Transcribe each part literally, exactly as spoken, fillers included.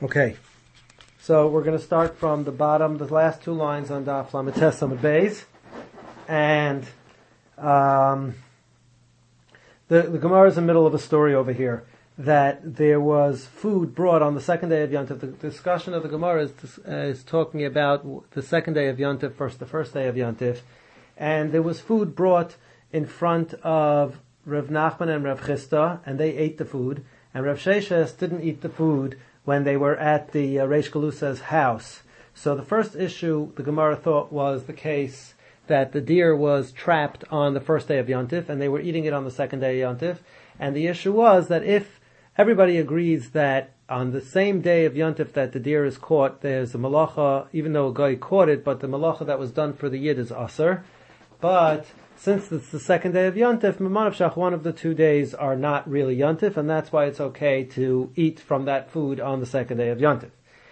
Okay, so we're going to start from the bottom, the last two lines on Daf Lamed Tes Amud Beis, and um, the, the Gemara is in the middle of a story over here that there was food brought on the second day of Yontif. The discussion of the Gemara is, uh, is talking about the second day of Yontif, first the first day of Yontif, and there was food brought in front of Rav Nachman and Rav Chisda, and they ate the food, and Rav Sheshes didn't eat the food when they were at the uh, Reish Galusa's house. So the first issue the Gemara thought was the case that the deer was trapped on the first day of Yontif, and they were eating it on the second day of Yontif. And the issue was that if everybody agrees that on the same day of Yontif that the deer is caught, there's a malacha, even though a guy caught it, but the malacha that was done for the yid is aser. But since it's the second day of Yontif, Mimanav Shach, one of the two days are not really Yontif, and that's why it's okay to eat from that food on the second day of Yontif.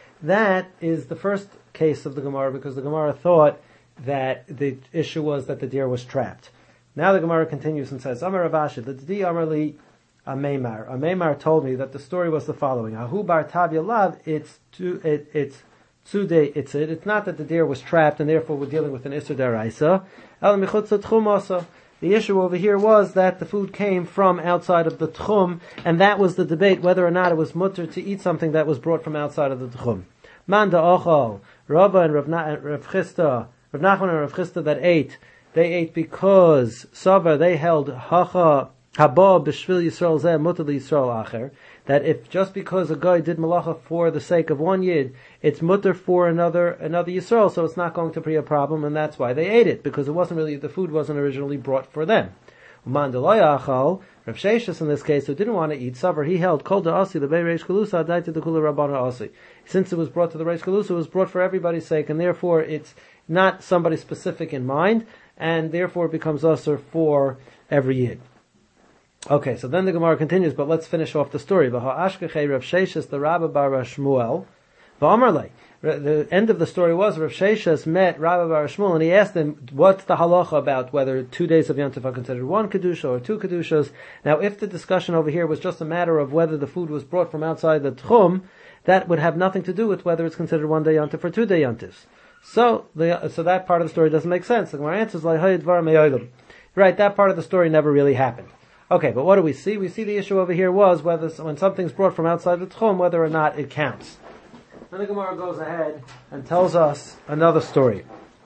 That is the first case of the Gemara, because the Gemara thought that the issue was that the deer was trapped. Now the Gemara continues and says, Amar Rav Ashi, the Di Amar Li Ameimar. Ameimar told me that the story was the following. Ahu bar Tavya Lav, it's two, it, it's Tzude it's it. It's not that the deer was trapped and therefore we're dealing with an Isser Daraisa. El Michutz Tchum also. The issue over here was that the food came from outside of the Tchum, and that was the debate whether or not it was mutter to eat something that was brought from outside of the Tchum. Man da'ochal, Rabba and Rav, Na, Rav Chisda, Rav Nachman and Rav Chisda that ate, they ate because Saba, they held Hacha Haba b'shvil Yisrael zeh mutter Yisrael acher, that if just because a guy did malacha for the sake of one yid, it's mutter for another another Yisrael, so it's not going to be a problem, and that's why they ate it, because it wasn't really, the food wasn't originally brought for them. Uman deloy achal, Rav Sheshes in this case, who didn't want to eat supper, he held kol da'asi, the Bei Reish Galusa, daita the kula Rabbana asi. Since it was brought to the Reish Galusa, it was brought for everybody's sake, and therefore it's not somebody specific in mind, and therefore it becomes usher for every yid. Okay, so then the Gemara continues, but let's finish off the story. V'ha'ashkechei Rav Sheshes the Rabba bar Shmuel, v'amarlei. The end of the story was Rav Sheshes met Rabba bar Shmuel, and he asked him, what's the halacha about whether two days of Yontif are considered one kedusha or two kedushas? Now, if the discussion over here was just a matter of whether the food was brought from outside the Tchum, that would have nothing to do with whether it's considered one day Yontif or two day Yontifs. So, the, so that part of the story doesn't make sense. The Gemara answers, right, that part of the story never really happened. Okay, but what do we see? We see the issue over here was whether when something's brought from outside the Tchum, whether or not it counts. Then the Gemara goes ahead and tells us another story.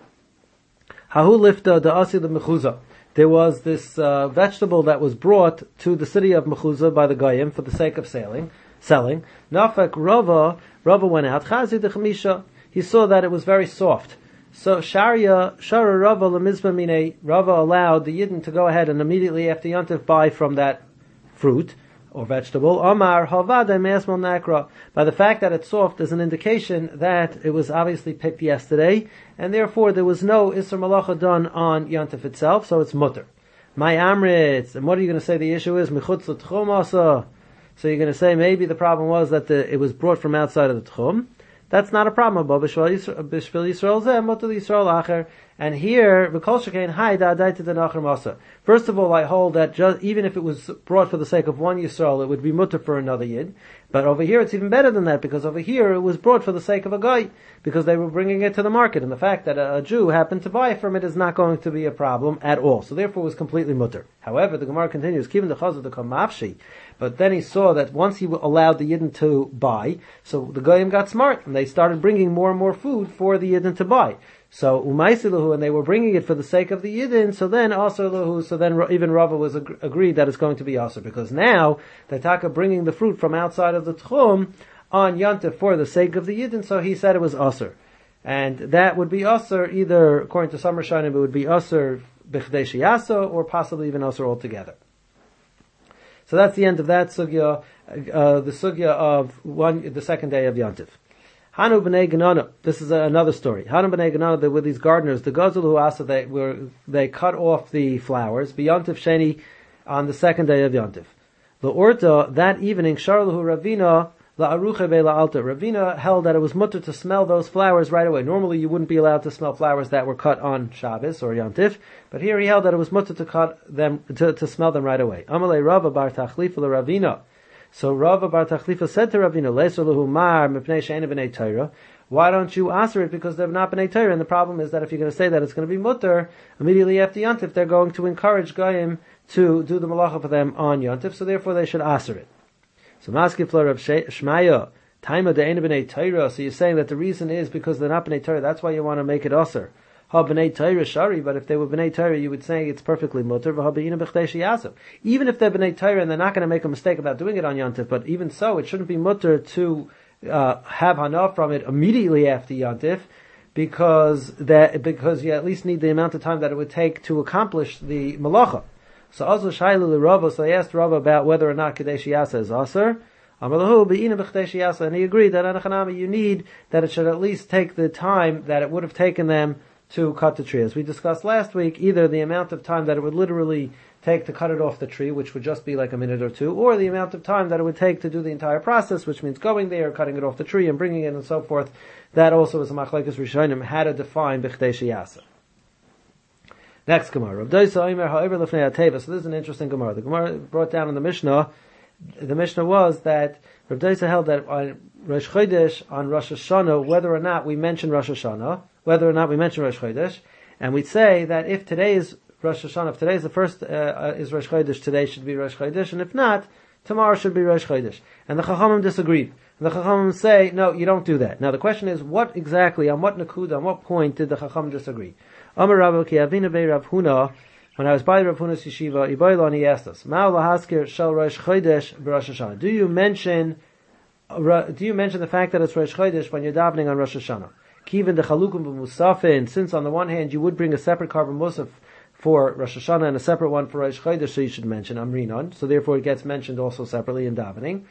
Hahu lifta da'asi the Mechuzah. There was this uh, vegetable that was brought to the city of Mechuzah by the Goyim for the sake of sailing, selling. Nafek Rava, Rava went out. Chazi de Chamisha. He saw that it was very soft. So Sharia, Shara Rava Lemizba Mine, Rava allowed the Yidden to go ahead and immediately after Yontif buy from that fruit or vegetable. Omar Havada Me'esmol Nakra. By the fact that it's soft is an indication that it was obviously picked yesterday, and therefore there was no Isser Malacha done on Yontif itself, so it's mutter. My Amritz, and what are you going to say the issue is? Michutz L'Tchum Asa. So you're going to say maybe the problem was that the, it was brought from outside of the Tchum. That's not a problem. And here, first of all, I hold that just, even if it was brought for the sake of one Yisrael, it would be mutter for another Yid. But over here, it's even better than that, because over here, it was brought for the sake of a guy, because they were bringing it to the market. And the fact that a, a Jew happened to buy from it is not going to be a problem at all. So therefore, it was completely mutter. However, the Gemara continues, the kamafshi. But then he saw that once he allowed the Yidden to buy, so the Goyim got smart, and they started bringing more and more food for the Yidden to buy. So umaisiluhu, and they were bringing it for the sake of the Yidden, so then also luhu, so then even Rava was ag- agreed that it's going to be aser, because now the Taka bringing the fruit from outside of the Tchum on Yontif for the sake of the Yidden, so he said it was aser. And that would be aser either, according to some Rishonim, it would be aser b'chdei sheyasa, or possibly even aser altogether. So that's the end of that sugya, uh, the sugya of one, the second day of Yontif. Hanu b'nei Genana. This is another story. Hanu b'nei Genana, there were these gardeners, the Gazul who asa, they were, they cut off the flowers, b'Yontif Sheni, on the second day of Yontif. The Urta, that evening, Sharlahu Ravina, la'aruche ve'la'alta. Ravina held that it was mutter to smell those flowers right away. Normally you wouldn't be allowed to smell flowers that were cut on Shabbos or Yontif, but here he held that it was mutter to cut them, to, to smell them right away. Amalei Rava bar Tachlif Ravina. So Rava Bar Tachlifa said to Ravina, Leser Lahu Mar Mipnei She'ena B'nei Torah. Why don't you answer it? Because they've not been Torah. And the problem is that if you're going to say that it's going to be mutter, immediately after Yontif, they're going to encourage Goyim to do the malacha for them on Yontif, so therefore they should answer it. So Maskifler of Shmaya, Taima De'ena B'nei Torah. So you're saying that the reason is because they're not B'nei Torah. That's why you want to make it usher. Ha B'nei Torah Shari, but if they were B'nei Torah, you would say it's perfectly mutter. V'ha B'ina B'chdei Sheyasav. Even if they're B'nei Torah and they're not going to make a mistake about doing it on Yontif, but even so, it shouldn't be mutter to uh, have hana from it immediately after Yontif, because that because you at least need the amount of time that it would take to accomplish the malacha. So also Shailu Rava, so they asked Rava about whether or not Kadesh Yasa is Aser. Amalahu Be'ina B'Chdesh Yasa, and he agreed that Anachanami you need that it should at least take the time that it would have taken them to cut the tree. As we discussed last week, either the amount of time that it would literally take to cut it off the tree, which would just be like a minute or two, or the amount of time that it would take to do the entire process, which means going there, cutting it off the tree, and bringing it and so forth. That also is a machlekes rishonim how to define B'Chdesh Yasa. Next Gemara. Rav Doisa Omer ha'over lefnei hateva. So this is an interesting Gemara. The Gemara brought down in the Mishnah, the Mishnah was that Rav Doisa held that on Rosh Chodesh, on Rosh Hashanah, whether or not we mention Rosh Hashanah, whether or not we mention Rosh Chodesh, and we'd say that if today is Rosh Hashanah, if today is the first, uh, is Rosh Chodesh, today should be Rosh Chodesh, and if not, tomorrow should be Rosh Chodesh. And the Chachamim disagreed. And the Chachamim say, no, you don't do that. Now the question is, what exactly, on what nakuda, on what point did the Chachamim disagree? Amar Rabba ki avina bei Rav Huna, when I was by Rav Huna's yeshiva, Iboilon, he asked us, Ma'u lahaskir shel Rosh Chodesh b'Rosh Hashanah. Do you mention, do you mention the fact that it's Rosh Chodesh when you're davening on Rosh Hashanah? Kivin de chalukum b'musafin, since on the one hand you would bring a separate carbon musaf for Rosh Hashanah and a separate one for Rosh Chodesh, so you should mention Amrinon, so therefore it gets mentioned also separately in davening.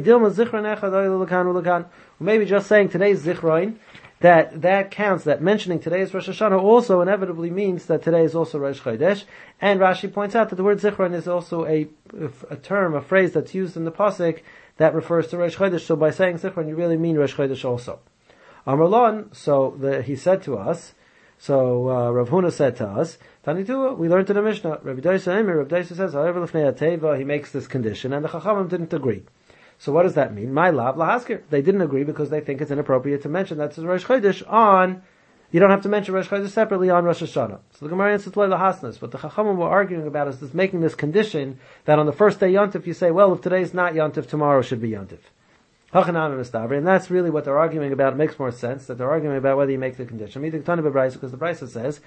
Maybe just saying today's Zichron, that that counts, that mentioning today's Rosh Hashanah also inevitably means that today is also Rosh Chodesh. And Rashi points out that the word Zichron is also a, a term, a phrase that's used in the Pasuk that refers to Rosh Chodesh. So by saying Zichron, you really mean Rosh Chodesh also. Amrulon, so the, he said to us, so uh, Rav Huna said to us, Tanitua, we learned in the Mishnah, Rabbi Doisa Emir, Rabbi Doisa says, however, Lefnei Ateva, he makes this condition, and the Chachamim didn't agree. So what does that mean? My lab lahaskir. They didn't agree because they think it's inappropriate to mention that's Rosh Chodesh on, you don't have to mention Rosh Chodesh separately on Rosh Hashanah. So the Gemara answers lahasnas. What the Chachamim were arguing about is this making this condition that on the first day Yontif you say, well, if today's not Yontif, tomorrow should be Yontif. And that's really what they're arguing about. It makes more sense that they're arguing about whether you make the condition. Because the Brisa says,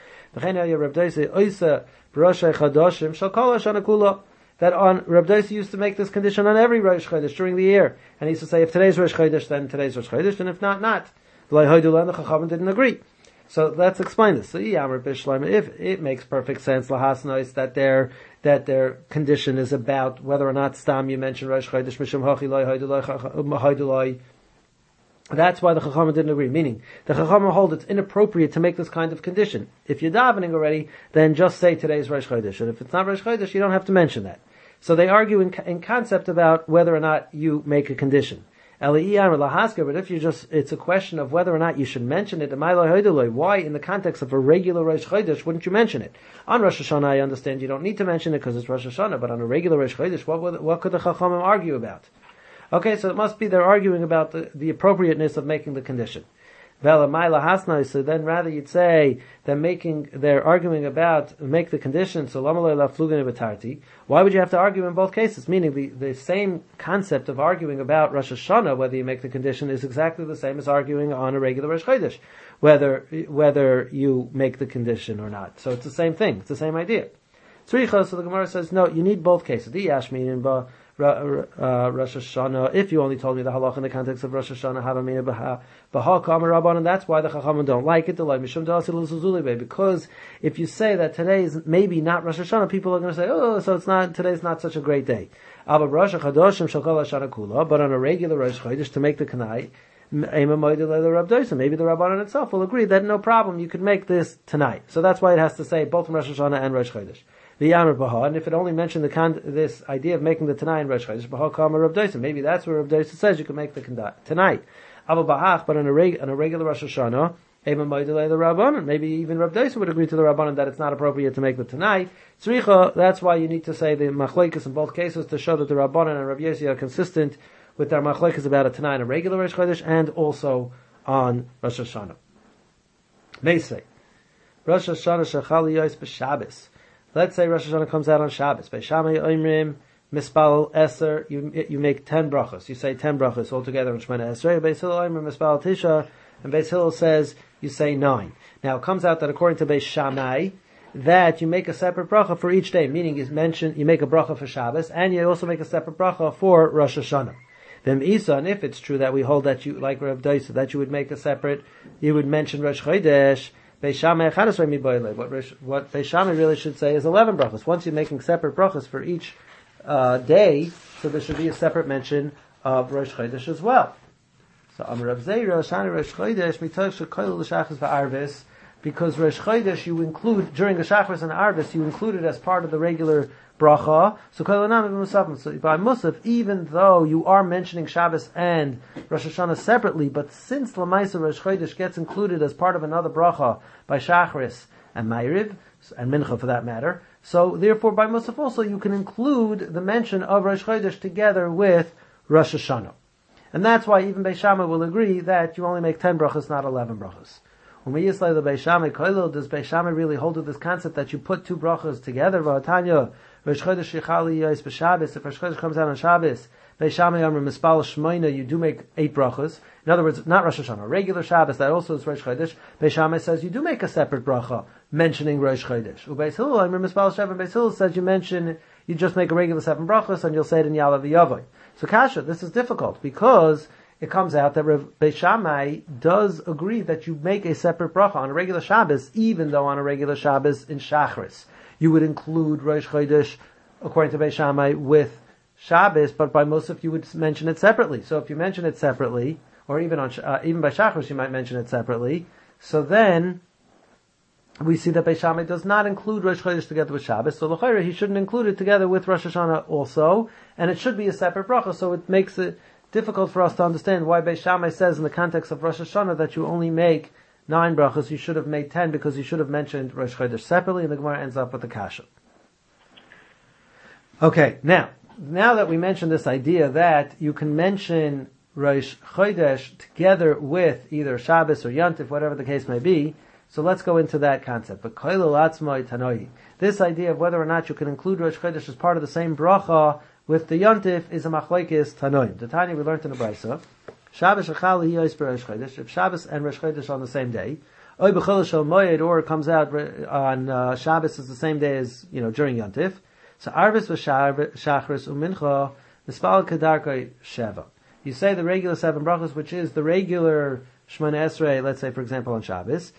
that on Reb Doisa used to make this condition on every Rosh Chodesh during the year, and he used to say, if today's Rosh Chodesh, then today's Rosh Chodesh, and if not, not. The Chachamim didn't agree. So let's explain this. So if it makes perfect sense, lahasnois, that their that their condition is about whether or not stam you mention Rosh Chodesh mishum hachi loy haiduloi. That's why the Chachamim didn't agree. Meaning, the Chachamim hold it's inappropriate to make this kind of condition. If you're davening already, then just say today's Rosh Chodesh. And if it's not Rosh Chodesh, you don't have to mention that. So they argue in, in concept about whether or not you make a condition. But if you just, it's a question of whether or not you should mention it. Why, in the context of a regular Rosh Chodesh, wouldn't you mention it? On Rosh Hashanah, I understand you don't need to mention it because it's Rosh Hashanah, but on a regular Rosh Chodesh, what, would, what could the Chachamim argue about? Okay, so it must be they're arguing about the, the appropriateness of making the condition. So then rather you'd say they're making, they're arguing about, make the condition, so why would you have to argue in both cases? Meaning the, the same concept of arguing about Rosh Hashanah, whether you make the condition, is exactly the same as arguing on a regular Rosh Chodesh, whether, whether you make the condition or not. So it's the same thing, it's the same idea. So the Gemara says, no, you need both cases. Uh, Rosh Hashanah, if you only told me the halach in the context of Rosh Hashanah, Havamina Baha Kamar Rabban, and that's why the Chachamim don't like it, because if you say that today is maybe not Rosh Hashanah, people are going to say, oh, so it's not, today's not such a great day. But on a regular Rosh Chodesh, to make the Kanai, maybe the Rabbanan itself will agree that no problem, you could make this tonight. So that's why it has to say both Rosh Hashanah and Rosh Chodesh. The Yamar Baha, and if it only mentioned the con- this idea of making the Tanai in Rosh Chodesh, Baha Kama Rav Doisa, maybe that's where Rav Doisa says you can make the tonight. Aval Bahach, but on a, reg- on a regular Rosh Hashanah, Maybe even Rav Dosa would agree to the Rabbanan that it's not appropriate to make the Tanai. Tzricha, that's why you need to say the Machlekes in both cases to show that the Rabbanan and Rav Yossi are consistent with their Machlekes about a Tanai on a regular Rosh Chodesh and also on Rosh Hashanah. Meisei. Rosh Hashanah Shechali Yos b'Shabbos. Let's say Rosh Hashanah comes out on Shabbos. Beishamai Oimrim Mispal Eser, you you make ten brachos. You say ten brachos altogether on Shemana Esrei. Beis Hillel Oimrim Mispal Tisha, and Beis Hillel says you say nine. Now it comes out that according to Beis Shammai, that you make a separate bracha for each day, meaning you mention you make a bracha for Shabbos, and you also make a separate bracha for Rosh Hashanah. Then Isa, and if it's true that we hold that you, like Rav Dosa, that you would make a separate, you would mention Rosh Chodesh, Beis Shammai Echadasrei Miboile. What what Beis Shammai really should say is eleven brachos. Once you're making separate brachos for each uh, day, so there should be a separate mention of Rosh Chodesh as well. So Amar Rav Zeira, Shani Rosh Chodesh, Mitoch Shekoil L'Shachris VaArvis, because Rosh Chodesh you include, during the Shachris and Arvis, you include it as part of the regular bracha. So Koil Anam Musafim. So by Musaf, even though you are mentioning Shabbos and Rosh Hashanah separately, but since Lamaisa Rosh Chodesh gets included as part of another bracha by Shachris and Ma'ariv, and Mincha for that matter, so therefore by Musaf also you can include the mention of Rosh Chodesh together with Rosh Hashanah. And that's why even Beis Shammai will agree that you only make ten brachos, not eleven brachos. When we use the Beis Shammai koilo, does Beis Shammai really hold to this concept that you put two brachos together? V'atanya Rosh Chodesh Shechali Yos b'Shabbos. If Rosh Chodesh comes out on Shabbos, Beis Shammai Amar Mispal Shmoina, you do make eight brachos. In other words, not Rosh Hashanah, regular Shabbos, that also is Rosh Chodesh. Beis Shammai says you do make a separate bracha mentioning Rosh Chodesh. Ubeis Hillel Amar Mispal Sheva. Beis Hillel says you mention, you just make a regular seven brachos and you'll say it in Yalav V'Yavoy. So Kasha, this is difficult because it comes out that Rav Beis Shammai does agree that you make a separate bracha on a regular Shabbos, even though on a regular Shabbos in Shachris you would include Rosh Chodesh, according to Beis Shammai, with Shabbos, but by Musaf you would mention it separately. So if you mention it separately, or even on uh, even by Shachris you might mention it separately, so then we see that Beis Shammai does not include Rosh Chodesh together with Shabbos, so l'chayra he shouldn't include it together with Rosh Hashanah also, and it should be a separate bracha, so it makes it difficult for us to understand why Beis Shammai says in the context of Rosh Hashanah that you only make nine brachas, you should have made ten because you should have mentioned Rosh Chodesh separately, and the Gemara ends up with the kasha. Okay, now, now that we mentioned this idea that you can mention Rosh Chodesh together with either Shabbos or Yantif, whatever the case may be, so let's go into that concept. But koilel atzmai tanoi, this idea of whether or not you can include Rosh Chodesh as part of the same bracha with the Yantif is a machlekes tanoim. The Tanya we learned in the Brisa. Shabbos shechali yos b'Rosh Chodesh. If Shabbos and Rosh Chodesh on the same day, oy b'chol shel moed, or it comes out on uh, Shabbos is the same day as you know during Yantif. So arvis v'shachris umincha mispal kedarkei sheva. You say the regular seven brachos, which is the regular Shemona Esrei. Let's say, for example, on Shabbos.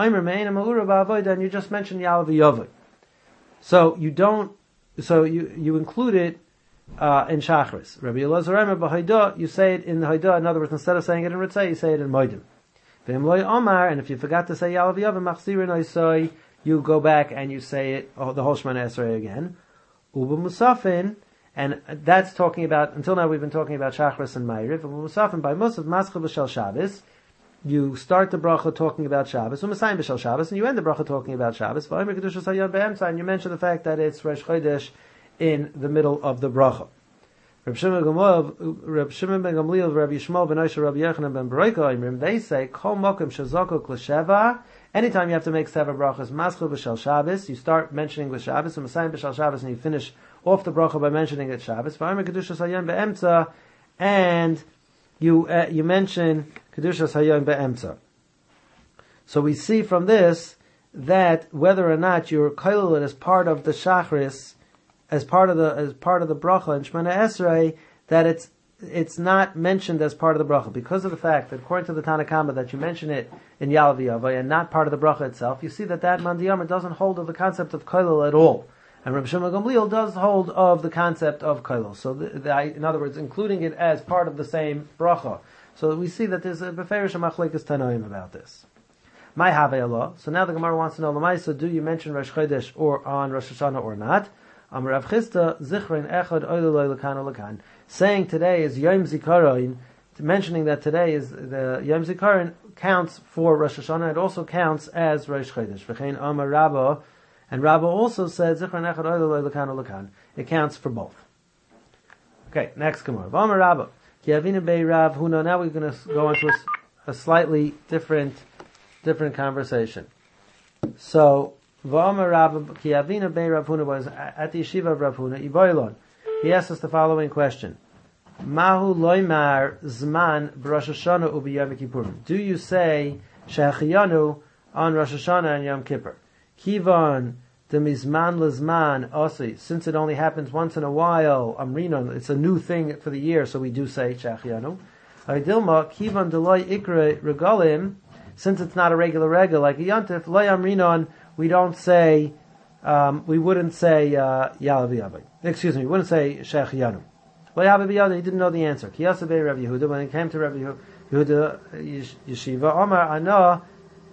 And you just mentioned Yalav V'Yavoy. So you don't, so you, you include it, uh, in Shachris. Rabbi Elazar Omer b'Haidah, you say it in the Haidah, in other words, instead of saying it in Ritzay, you say it in Moedim. V'im loy Omar, and if you forgot to say Yalav V'Yavoy, machzirin oisoi, you go back and you say it, oh, the whole Shemona Esrei again. Uba Musafin, and that's talking about, until now we've been talking about Shachris and Ma'ariv. Uba Musafin, by Musaf, Maschel B'Shel Shabbos, you start the bracha talking about Shabbos, u'masayim b'shel Shabbos, and you end the bracha talking about Shabbos. V'omer kedushas hayom be'emtza, and you mention the fact that it's Rosh Chodesh in the middle of the bracha. Reb Shimon ben Gamliel, Reb Yishmael ben Osher, Reb Yochanan ben Beroika, they say kol mokem shezokok l'sheva. Anytime you have to make seven brachas, maschil b'shel Shabbos, you start mentioning with Shabbos, u'masayim b'shel Shabbos, and you finish off the bracha by mentioning it Shabbos. V'omer kedushas hayom be'emtza, and you uh, you mention Kedushas Hayom Be'emtza. So we see from this that whether or not you're koilel it as part of the Shachris, as part of the as part of the bracha in Shemona Esrei, that it's it's not mentioned as part of the bracha because of the fact that according to the Tanna Kama that you mention it in Yalav V'Yavoy and not part of the bracha itself. You see that that Mandiyamar doesn't hold of the concept of koilel at all. And Reb Shimon Gamliel does hold of the concept of koilel. So, the, the, in other words, including it as part of the same bracha. So we see that there's a beferish machlekes tanoim about this. My have Allah. So now the Gemara wants to know, Lamaisa, do you mention Rosh Chodesh or on Rosh Hashanah or not? Amar Rav Chisda zichrein echad oiloloi lekan lekan. Saying today is Yom Zikaron. mentioning that today is the Yom Zikaron counts for Rosh Hashanah. It also counts as Rosh Chodesh. V'chein Amar Rabba, and Rabba also said Zichron Echad Oil Lo Lekan Lekan. It counts for both. Okay, next Gemara. Amar Rabba Ki Avinu Bei Rav Huna. Now we're going to go into a, a slightly different different conversation. So V'amar Rabba Ki Avinu Bei Rav Huna was at the yeshiva of Rav Huna Iboilon. He asked us the following question. Mahu loymar zman b'Rosh Hashanah u'b'Yom Kippurim. Do you say Shehecheyanu on Rosh Hashanah and Yom Kippur? Kivan demizman lezman osi. Since it only happens once in a while, amrinon, it's a new thing for the year, so we do say Shehecheyanu. Dilma kivan deloy ikre regalim. Since it's not a regular regel like a yontif, loy amrinon, we don't say, um, we wouldn't say uh, Yalav. Excuse me, we wouldn't say Shehecheyanu. He didn't know the answer. When it came to Rabbi Yehuda Yeshiva, Omar Ana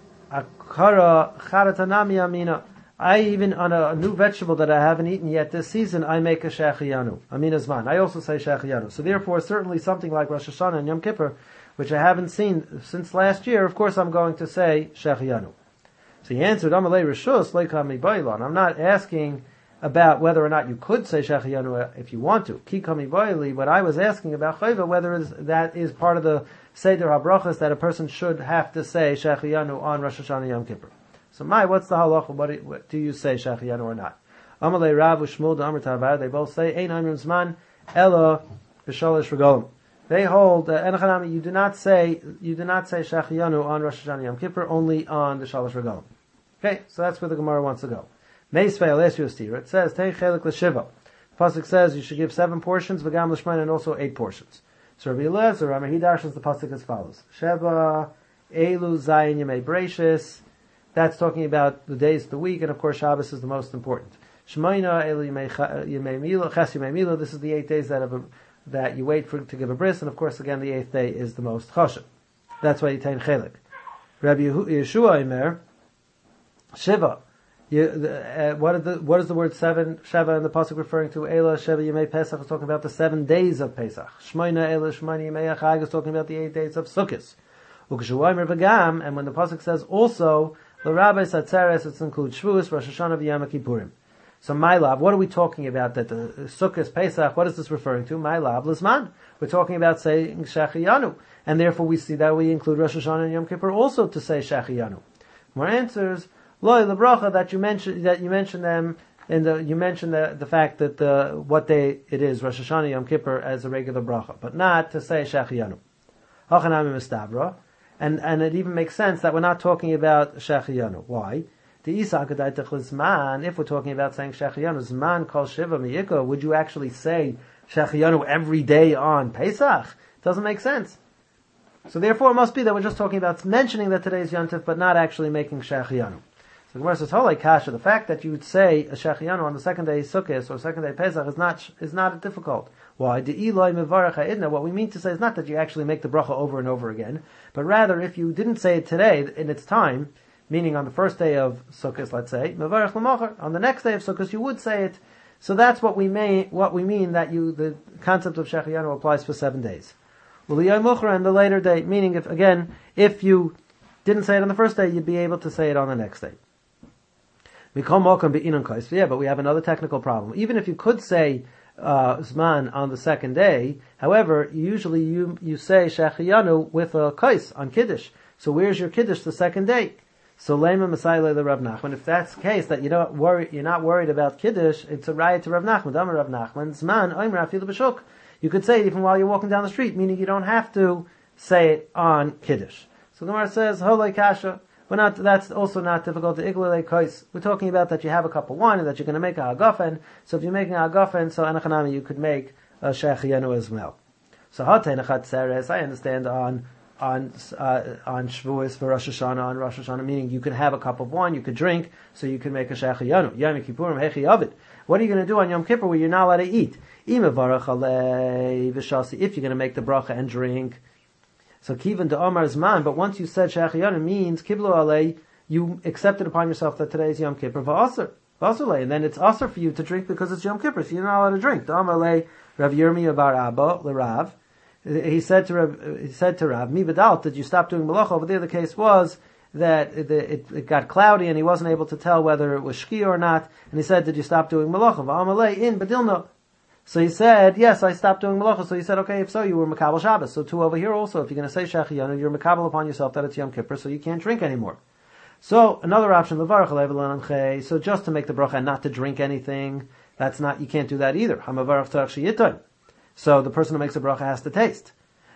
Akara Charatanami Amina. I even on a, a new vegetable that I haven't eaten yet this season, I make a Shehecheyanu. Amina Zman. I also say Shehecheyanu. So therefore, certainly something like Rosh Hashanah and Yom Kippur, which I haven't seen since last year, of course I'm going to say Shehecheyanu. So he answered, Amalei Rishus Leikami Bailon. I'm not asking about whether or not you could say Shehecheyanu if you want to. Ki kami boili, what I was asking about Chayva, whether is, that is part of the Seder HaBrachas that a person should have to say Shehecheyanu on Rosh Hashanah Yom Kippur. So my, what's the halacha? What, do- what do you say Shehecheyanu or not? Amalei Rav Ushmul D'Amar Tavar, they both say, Ein Amrim Zman, Ela B'Shalish Regalim. They hold, uh, Enochanami, you do not say, you do not say Shehecheyanu on Rosh Hashanah Yom Kippur, only on the Shalish Regalim. Okay, so that's where the Gemara wants to go. Meisvei I'll ask you a stira. It says, Tei chelik l'shiva. The pasuk says you should give seven portions, v'gam l'shmein, and also eight portions. So Rabbi Eliezer, Rabbi he darshans the pasuk as follows. Sheva, Elu, Zayin, Yemei Breishis. That's talking about the days of the week, and of course Shabbos is the most important. Shmoina, Elu, Yemei Milo, Ches Yemei Milo. This is the eight days that have a, that you wait for to give a bris, and of course again the eighth day is the most chashuv. That's why you take chelik. Rabbi Yeshua Imer, Shiva. You, uh, what, is the, what is the word seven, Sheva in the pasuk referring to? Ela, Sheva, Yemei Pesach is talking about the seven days of Pesach. Shmoina, Ela, Shmoina, Yemei Chag is talking about the eight days of Sukkot. Ukeshuaymer V'gam, and when the pasuk says also, L'Rabbi Satzeres, it includes Shavuos, Rosh Hashanah, V'Yom Kippurim. So my love, what are we talking about? That the Sukkot, Pesach, what is this referring to? My love, Lizman. We're talking about saying Shehecheyanu. And therefore we see that we include Rosh Hashanah and Yom Kippur also to say Shehecheyanu. More answers, Loi lebracha, that you mentioned that you mentioned them in the you mentioned the the fact that the what day it is Rosh Hashanah Yom Kippur as a regular bracha, but not to say Shehecheyanu. Hachanami mistabra, and and it even makes sense that we're not talking about Shehecheyanu. Why? The Isa Akadai Zman. If we're talking about saying Shehecheyanu, Zman Kol Shiva Miyiko, would you actually say Shehecheyanu every day on Pesach? It doesn't make sense. So therefore, it must be that we're just talking about mentioning that today is Yom Tov, but not actually making Shehecheyanu. So the Gemara says, "Holei kasha." The fact that you would say a Shehecheyanu on the second day Sukkot or second day Pesach is not is not difficult. Why? The Eloi mevarach ha'idna. What we mean to say is not that you actually make the bracha over and over again, but rather if you didn't say it today in its time, meaning on the first day of Sukkot, let's say mevarach l'machar, on the next day of Sukkot you would say it. So that's what we may what we mean that you the concept of Shehecheyanu applies for seven days. L'yom muchar, and the later day, meaning if again if you didn't say it on the first day, you'd be able to say it on the next day. Yeah, but we have another technical problem. Even if you could say uh, Zman on the second day, however, usually you you say Shehecheyanu with a kais on Kiddush. So where's your Kiddush the second day? So Lema Masai the Rav Nachman. If that's the case, that you don't worry, you're not worried about Kiddush, it's a riot to Rav Nachman. Dama Rav Nachman Zman Oimra Afilu B'Shuk. You could say it even while you're walking down the street, meaning you don't have to say it on Kiddush. So the Gemara says Holei kasha. We're not, that's also not difficult. We're talking about that you have a cup of wine and that you're going to make a hagafen. So if you're making a hagafen, so anachanami, you could make a Shehecheyanu as well. So hatenachat seres, I understand on on uh, on Shavuos for Rosh Hashanah, on Rosh Hashanah, meaning you could have a cup of wine, you could drink, so you could make a Shehecheyanu. Yom Kippurim hechi avid. What are you going to do on Yom Kippur where you're not allowed to eat? If you're going to make the bracha and drink. So kivan to Omar Zman, but once you said Shehecheyanu means kiblu alei, you accepted upon yourself that today is Yom Kippur v'aser, v'aser, and then it's aser for you to drink because it's Yom Kippur, so you're not allowed to drink. The Omar lei Rav Yirmiyah bar Abba l'Rav, he said to Rav, he said to Rav, Mi Badal, did you stop doing malacha? Over there the case was that it, it, it got cloudy and he wasn't able to tell whether it was shki or not. And he said, did you stop doing malacha? V'amalei in Badilno. So he said, yes, I stopped doing malacha. So he said, okay, if so, you were Makabal Shabbos. So too over here also, if you're going to say Shechiyanu, you're Makabal upon yourself that it's Yom Kippur, so you can't drink anymore. So another option, Levarach Alev Elan Anchei. So just to make the bracha and not to drink anything, that's not, you can't do that either. Hamavarach Tarach Sheyitoin. So the person who makes the bracha has to taste.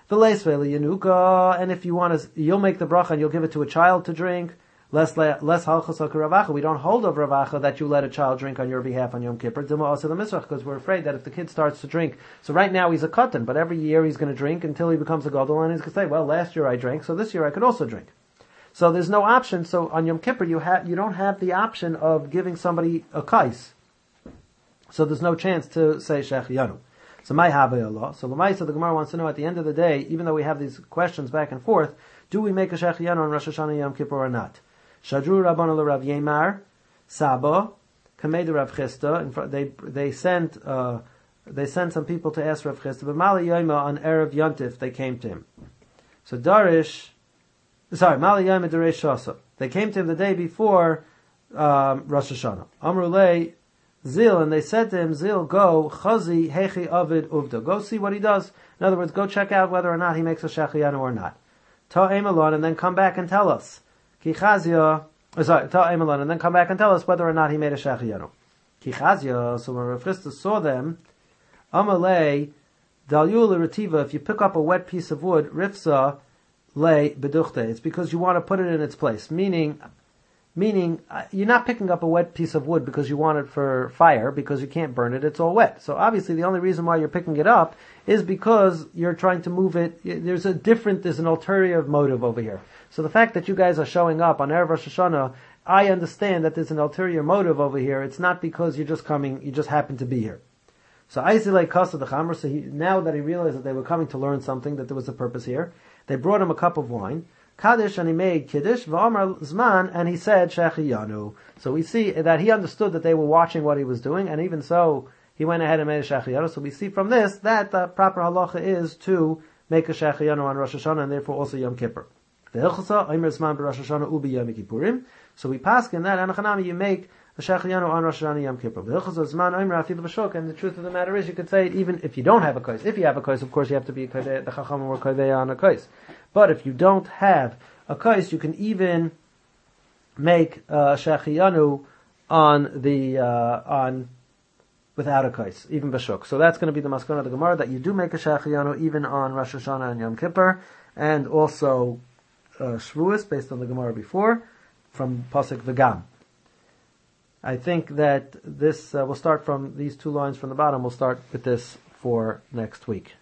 And if you want to, you'll make the bracha and you'll give it to a child to drink. Less less halchos Ravacha. We don't hold over Ravacha that you let a child drink on your behalf on Yom Kippur. Dilma also the Mizrach, because we're afraid that if the kid starts to drink, so right now he's a katan, but every year he's going to drink until he becomes a gadol, and he's going to say, well, last year I drank, so this year I could also drink. So there's no option. So on Yom Kippur you have you don't have the option of giving somebody a kais. So there's no chance to say Shechiyanu. So my Allah. So Lamaisa, the Gemara wants to know at the end of the day, even though we have these questions back and forth, do we make a Shechiyanu on Rosh Hashanah Yom Kippur or not? Shadru Rabbanu l'Rav Yemar, Saba, Kamei Rav Chisda. They they sent uh, they sent some people to ask Rav Chisda, but Mali Yoma on Erev Yontif they came to him. So Darish, sorry, Mali Yoma Darish Shasa. They came to him the day before um, Rosh Hashanah. Amrulei Zil, and they said to him, Zil, go, Chazi, Hechi, Avid, Uvda. Go see what he does. In other words, go check out whether or not he makes a Shechiyanu or not. Ta'em alon, and then come back and tell us. Ki Chazia, oh, sorry, Ta'em alon, and then come back and tell us whether or not he made a Shechiyanu. Ki Chazia, so when Rav Chisda saw them, Amalei, Dalyul Retiva, if you pick up a wet piece of wood, Rifsa, Le, Beduchte, it's because you want to put it in its place. Meaning, Meaning, uh, you're not picking up a wet piece of wood because you want it for fire, because you can't burn it, it's all wet. So obviously the only reason why you're picking it up is because you're trying to move it. There's a different, there's an ulterior motive over here. So the fact that you guys are showing up on Erev Rosh Hashanah, I understand that there's an ulterior motive over here. It's not because you're just coming, you just happen to be here. So Aizilei Kasa the Chamr, so he, now that he realized that they were coming to learn something, that there was a purpose here, they brought him a cup of wine. Kaddish, and he made Kiddush, V'amar Zman, and he said Shechiyanu. So we see that he understood that they were watching what he was doing, and even so, he went ahead and made a Shechiyanu. So we see from this that the proper halacha is to make a Shechiyanu on Rosh Hashanah, and therefore also Yom Kippur. The Hilchasa, Omer Zman b'Rosh Hashanah ubi Yom Kippurim. So we pass in that, Anachanami, you make a Shechiyanu on Rosh Hashanah Yom Kippur. The Hilchasa Zman Omer Afil b'Shok, and the truth of the matter is, you could say it even if you don't have a kos. If you have a kos, of course you have to be the Chacham or Koveya on a kos. But if you don't have a kais, you can even make uh, Shechiyanu on the uh, on without a kais, even b'shuk. So that's going to be the maskana of the Gemara, that you do make a Shechiyanu even on Rosh Hashanah and Yom Kippur, and also uh, Shavuos, based on the Gemara before, from Pasuk V'gam. I think that this uh, we'll start from these two lines from the bottom. We'll start with this for next week.